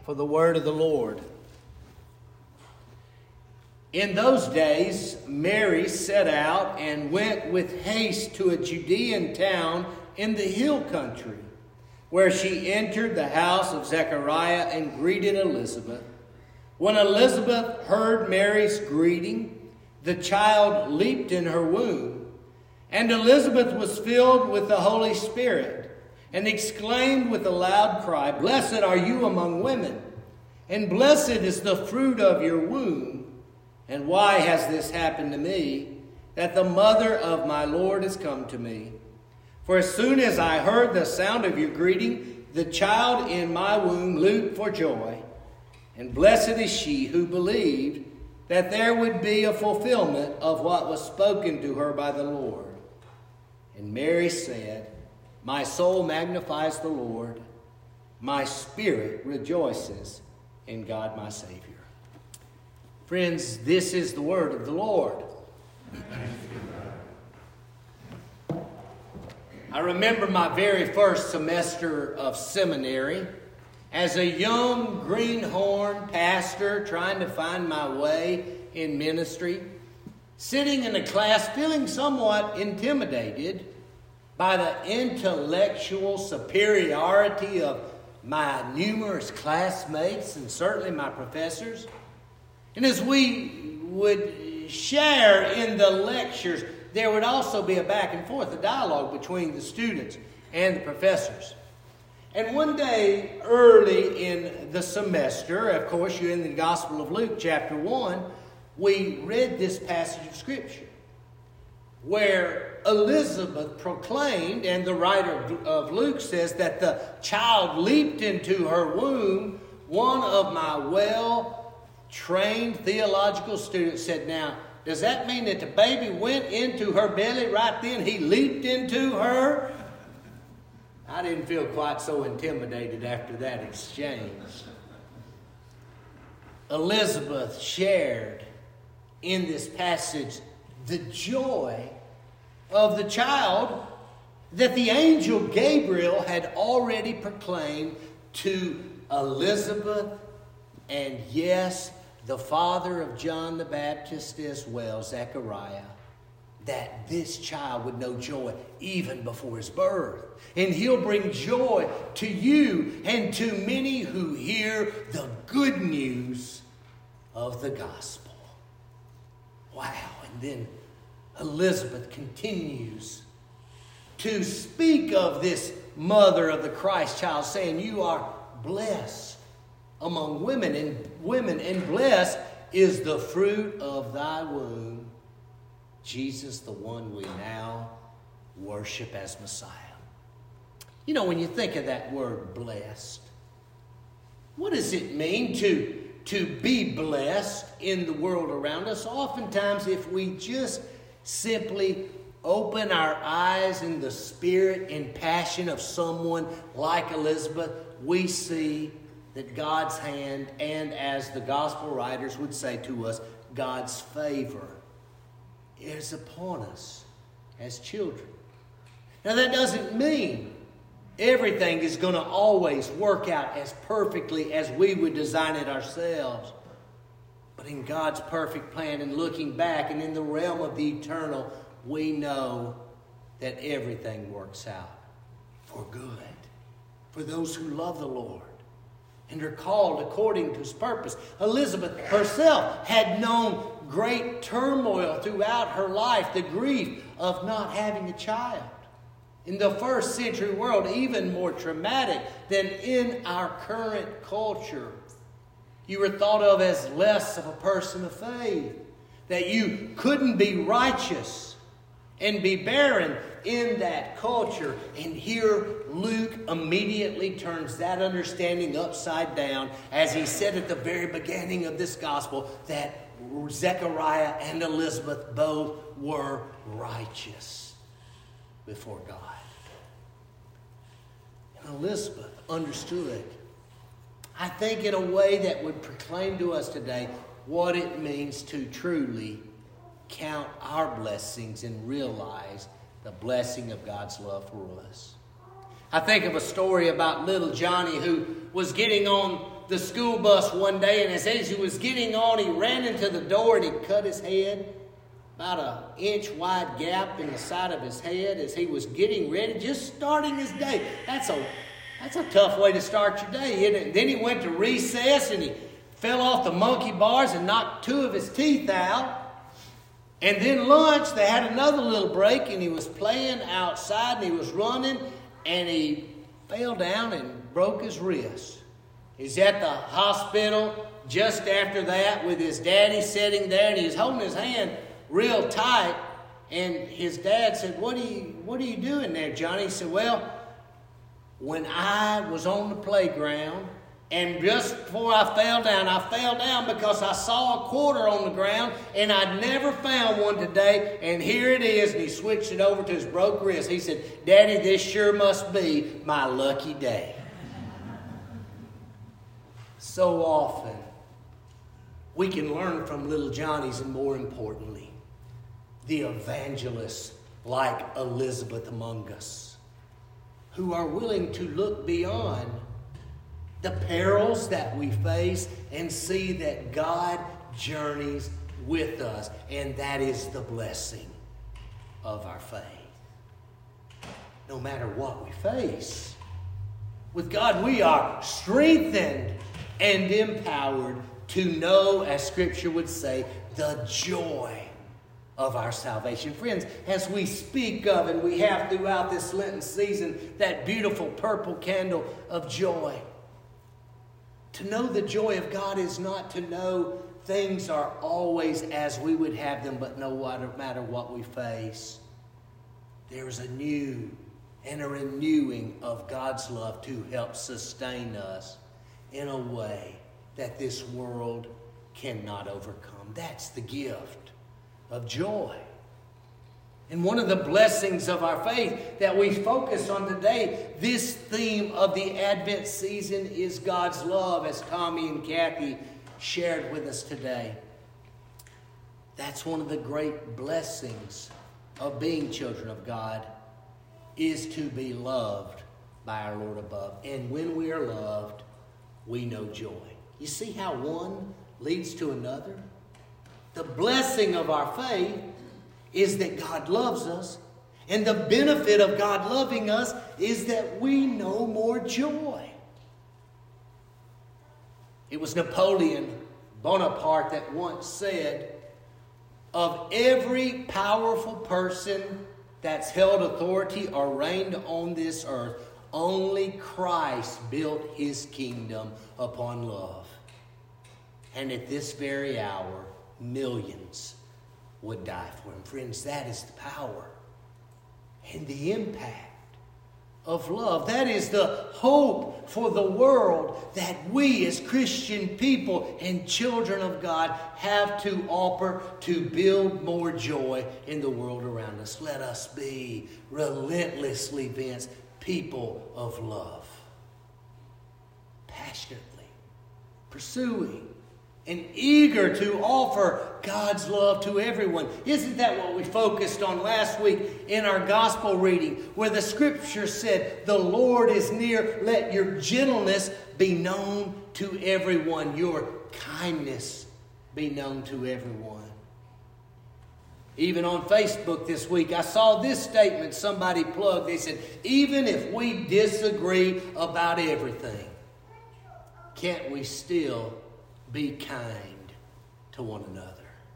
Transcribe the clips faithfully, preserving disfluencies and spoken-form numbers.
for the word of the Lord. In those days, Mary set out and went with haste to a Judean town in the hill country, where she entered the house of Zechariah and greeted Elizabeth. When Elizabeth heard Mary's greeting, the child leaped in her womb, and Elizabeth was filled with the Holy Spirit and exclaimed with a loud cry, "Blessed are you among women, and blessed is the fruit of your womb. And why has this happened to me, that the mother of my Lord has come to me? For as soon as I heard the sound of your greeting, the child in my womb leaped for joy. And blessed is she who believed that there would be a fulfillment of what was spoken to her by the Lord." And Mary said, "My soul magnifies the Lord. My spirit rejoices in God my Savior." Friends, this is the word of the Lord. I remember my very first semester of seminary as a young greenhorn pastor trying to find my way in ministry, sitting in a class feeling somewhat intimidated by the intellectual superiority of my numerous classmates and certainly my professors. And as we would share in the lectures, there would also be a back and forth, a dialogue between the students and the professors. And one day early in the semester, of course, you're in the Gospel of Luke, chapter one, we read this passage of Scripture where Elizabeth proclaimed, and the writer of Luke says that the child leaped into her womb. One of my well-trained theological students said, "Now, does that mean that the baby went into her belly right then? He leaped into her?" I didn't feel quite so intimidated after that exchange. Elizabeth shared in this passage the joy of the child that the angel Gabriel had already proclaimed to Elizabeth, and yes, the father of John the Baptist as well, Zechariah, that this child would know joy even before his birth. And he'll bring joy to you and to many who hear the good news of the gospel. Wow. And then Elizabeth continues to speak of this mother of the Christ child, saying, "You are blessed among women, and women, and blessed is the fruit of thy womb, Jesus, the one we now worship as Messiah." You know, when you think of that word blessed, what does it mean to, to be blessed in the world around us? Oftentimes, if we just simply open our eyes in the spirit and passion of someone like Elizabeth, we see that God's hand, and as the gospel writers would say to us, God's favor is upon us as children. Now, that doesn't mean everything is going to always work out as perfectly as we would design it ourselves. But in God's perfect plan, and looking back and in the realm of the eternal, we know that everything works out for good, for those who love the Lord and are called according to his purpose. Elizabeth herself had known great turmoil throughout her life, the grief of not having a child. In the first century world, even more traumatic than in our current culture. You were thought of as less of a person of faith, that you couldn't be righteous and be barren in that culture. And here Luke immediately turns that understanding upside down as he said at the very beginning of this gospel that Zechariah and Elizabeth both were righteous before God. And Elizabeth understood, I think, in a way that would proclaim to us today what it means to truly count our blessings and realize the blessing of God's love for us. I think of a story about little Johnny who was getting on the school bus one day, and as he was getting on, he ran into the door and he cut his head. About an inch wide gap in the side of his head as he was getting ready, just starting his day. That's a that's a tough way to start your day, isn't it? Then he went to recess and he fell off the monkey bars and knocked two of his teeth out. And then lunch, they had another little break, and he was playing outside and he was running, and he fell down and broke his wrist. He's at the hospital just after that with his daddy sitting there, and he's holding his hand real tight. And his dad said, what are you, what are you doing there, Johnny? He said, well, when I was on the playground, and just before I fell down, I fell down because I saw a quarter on the ground, and I'd never found one today, and here it is. And he switched it over to his broke wrist. He said, Daddy, this sure must be my lucky day. So often, we can learn from little Johnny's, and more importantly, the evangelists like Elizabeth among us, who are willing to look beyond the perils that we face and see that God journeys with us, and that is the blessing of our faith. No matter what we face, with God we are strengthened and empowered to know, as Scripture would say, the joy of our salvation. Friends, as we speak of, and we have throughout this Lenten season, that beautiful purple candle of joy. To know the joy of God is not to know things are always as we would have them, but no matter what we face, there is a new and a renewing of God's love to help sustain us in a way that this world cannot overcome. That's the gift of joy. And one of the blessings of our faith that we focus on today, this theme of the Advent season is God's love, as Tommy and Kathy shared with us today. That's one of the great blessings of being children of God, is to be loved by our Lord above. And when we are loved, we know joy. You see how one leads to another? The blessing of our faith is that God loves us. And the benefit of God loving us is that we know more joy. It was Napoleon Bonaparte that once said, of every powerful person that's held authority or reigned on this earth, only Christ built his kingdom upon love. And at this very hour, millions would die for him. Friends, that is the power and the impact of love. That is the hope for the world that we as Christian people and children of God have to offer to build more joy in the world around us. Let us be relentlessly, Vince, people of love. Passionately pursuing and eager to offer God's love to everyone. Isn't that what we focused on last week in our gospel reading, where the Scripture said, the Lord is near, let your gentleness be known to everyone, your kindness be known to everyone. Even on Facebook this week, I saw this statement somebody plugged. They said, even if we disagree about everything, can't we still be kind to one another?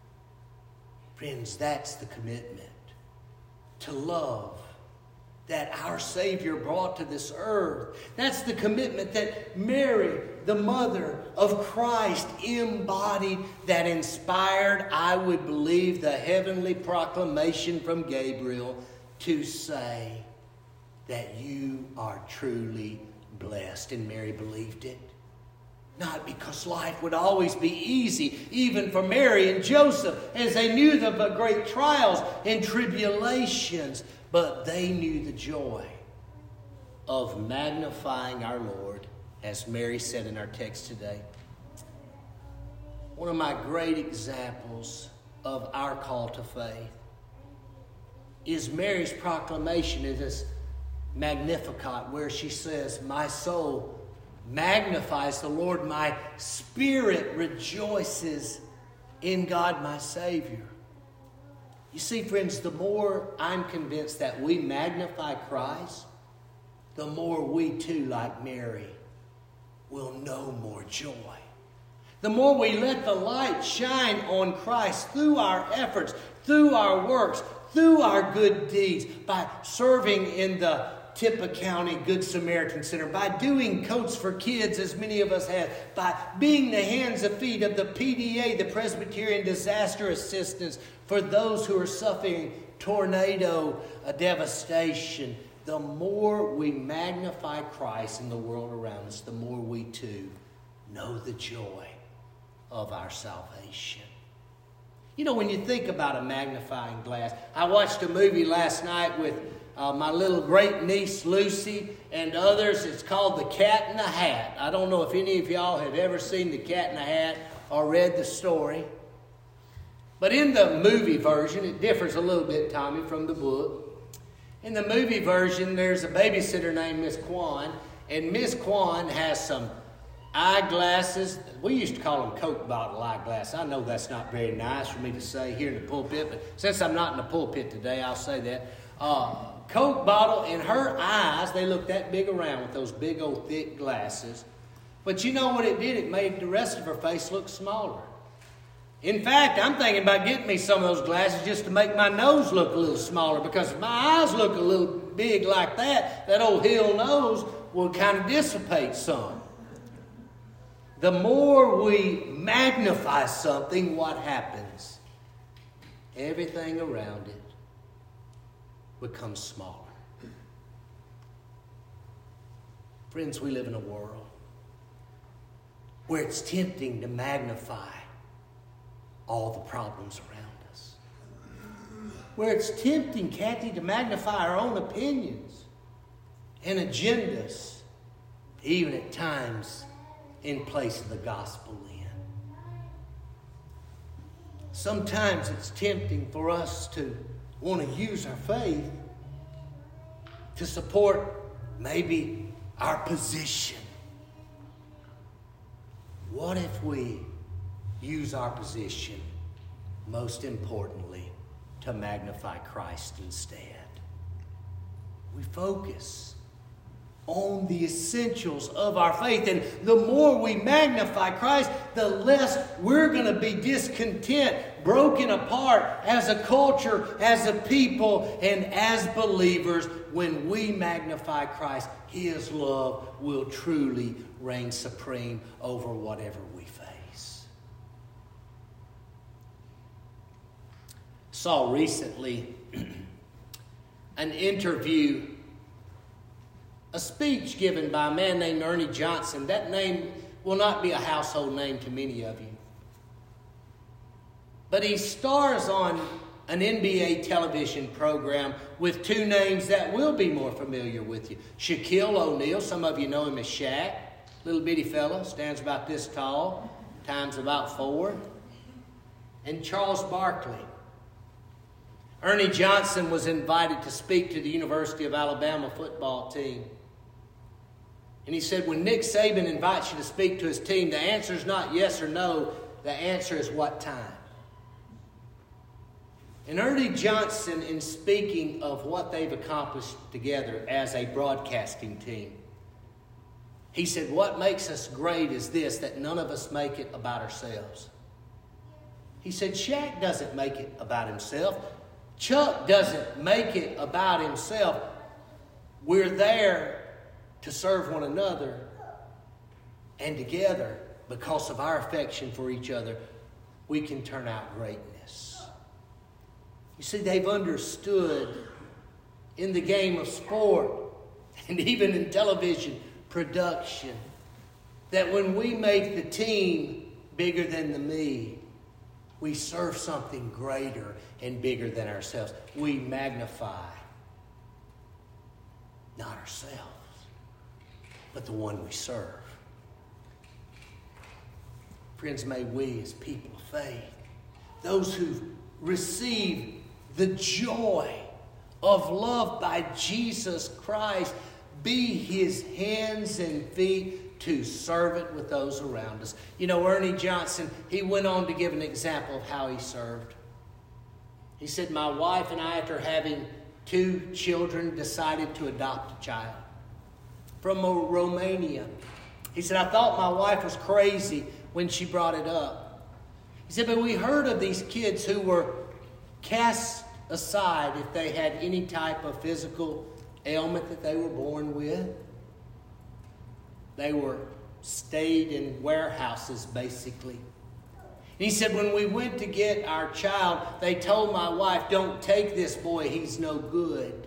Friends, that's the commitment to love that our Savior brought to this earth. That's the commitment that Mary, the mother of Christ, embodied, that inspired, I would believe, the heavenly proclamation from Gabriel to say that you are truly blessed. And Mary believed it. Not because life would always be easy, even for Mary and Joseph, as they knew the great trials and tribulations, but they knew the joy of magnifying our Lord, as Mary said in our text today. One of my great examples of our call to faith is Mary's proclamation. It is Magnificat, where she says, my soul magnifies the Lord, my spirit rejoices in God my Savior. You see, friends, the more I'm convinced that we magnify Christ, the more we too, like Mary, will know more joy. The more we let the light shine on Christ through our efforts, through our works, through our good deeds, by serving in the Tippah County Good Samaritan Center, by doing coats for kids, as many of us have, by being the hands and feet of the P D A, the Presbyterian Disaster Assistance, for those who are suffering tornado devastation. The more we magnify Christ in the world around us, the more we too know the joy of our salvation. You know, when you think about a magnifying glass, I watched a movie last night with uh, my little great niece Lucy and others. It's called The Cat in the Hat. I don't know if any of y'all have ever seen The Cat in the Hat or read the story. But in the movie version, it differs a little bit, Tommy, from the book. In the movie version, there's a babysitter named Miss Kwan, and Miss Kwan has some eyeglasses. We used to call them Coke bottle eyeglasses. I know that's not very nice for me to say here in the pulpit, but since I'm not in the pulpit today, I'll say that. Uh, Coke bottle, in her eyes, they look that big around with those big old thick glasses. But you know what it did? It made the rest of her face look smaller. In fact, I'm thinking about getting me some of those glasses just to make my nose look a little smaller, because if my eyes look a little big like that, that old hill nose will kind of dissipate some. The more we magnify something, what happens? Everything around it becomes smaller. Friends, we live in a world where it's tempting to magnify all the problems around us. Where it's tempting, Kathy, to magnify our own opinions and agendas, even at times in place of the gospel in. Sometimes it's tempting for us to want to use our faith to support maybe our position. What if we use our position, most importantly, to magnify Christ instead? We focus on the essentials of our faith. And the more we magnify Christ, the less we're going to be discontent, broken apart as a culture, as a people, and as believers. When we magnify Christ, His love will truly reign supreme over whatever we face. Saw recently an interview, a speech given by a man named Ernie Johnson. That name will not be a household name to many of you. But he stars on an N B A television program with two names that will be more familiar with you. Shaquille O'Neal, some of you know him as Shaq. Little bitty fella, stands about this tall, times about four. And Charles Barkley. Ernie Johnson was invited to speak to the University of Alabama football team. And he said, when Nick Saban invites you to speak to his team, the answer is not yes or no. The answer is what time. And Ernie Johnson, in speaking of what they've accomplished together as a broadcasting team, he said, what makes us great is this, that none of us make it about ourselves. He said, Shaq doesn't make it about himself. Chuck doesn't make it about himself. We're there to serve one another, and together, because of our affection for each other, we can turn out greatness. You see, they've understood in the game of sport and even in television production that when we make the team bigger than the me, we serve something greater and bigger than ourselves. We magnify not ourselves, but the one we serve. Friends, may we as people of faith, those who've received the joy of love by Jesus Christ, be his hands and feet to serve it with those around us. You know, Ernie Johnson, he went on to give an example of how he served. He said, my wife and I, after having two children, decided to adopt a child from Romania. He said, I thought my wife was crazy when she brought it up. He said, but we heard of these kids who were cast aside if they had any type of physical ailment that they were born with. They were stayed in warehouses, basically. And he said, when we went to get our child, they told my wife, don't take this boy, he's no good.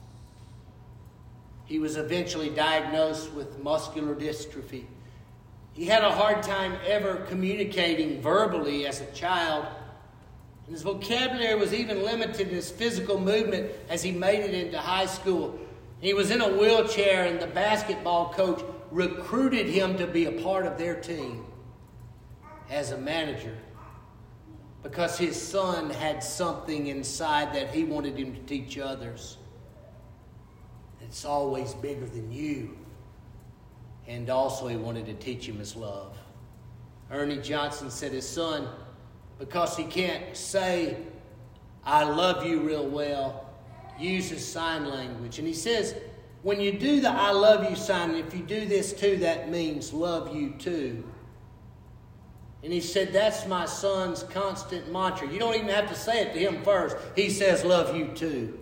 He was eventually diagnosed with muscular dystrophy. He had a hard time ever communicating verbally as a child. And his vocabulary was even limited in his physical movement as he made it into high school. He was in a wheelchair, and the basketball coach recruited him to be a part of their team as a manager because his son had something inside that he wanted him to teach others. It's always bigger than you. And also he wanted to teach him his love. Ernie Johnson said his son, because he can't say, I love you real well, uses sign language. And he says, when you do the I love you sign, if you do this too, that means love you too. And he said, that's my son's constant mantra. You don't even have to say it to him first. He says, love you too.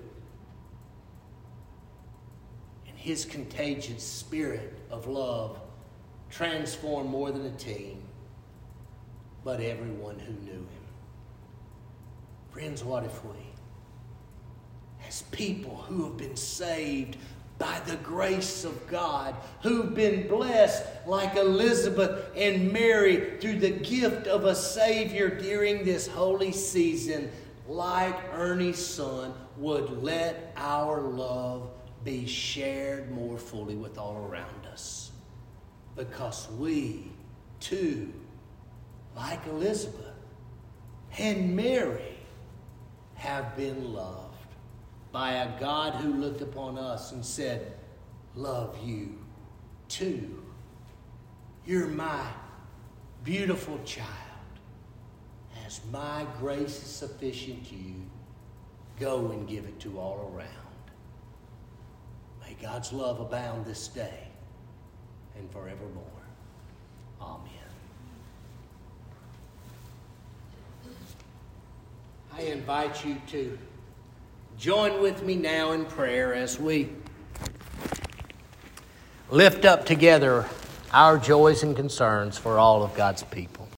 And his contagious spirit of love transformed more than a team, but everyone who knew him. Friends, what if we, as people who have been saved by the grace of God, who've been blessed like Elizabeth and Mary through the gift of a Savior during this holy season, like Ernie's son, would let our love be shared more fully with all around us. Because we, too, like Elizabeth and Mary, have been loved by a God who looked upon us and said, love you too. You're my beautiful child. As my grace is sufficient to you, go and give it to all around. May God's love abound this day and forevermore. Amen. I invite you to join with me now in prayer as we lift up together our joys and concerns for all of God's people.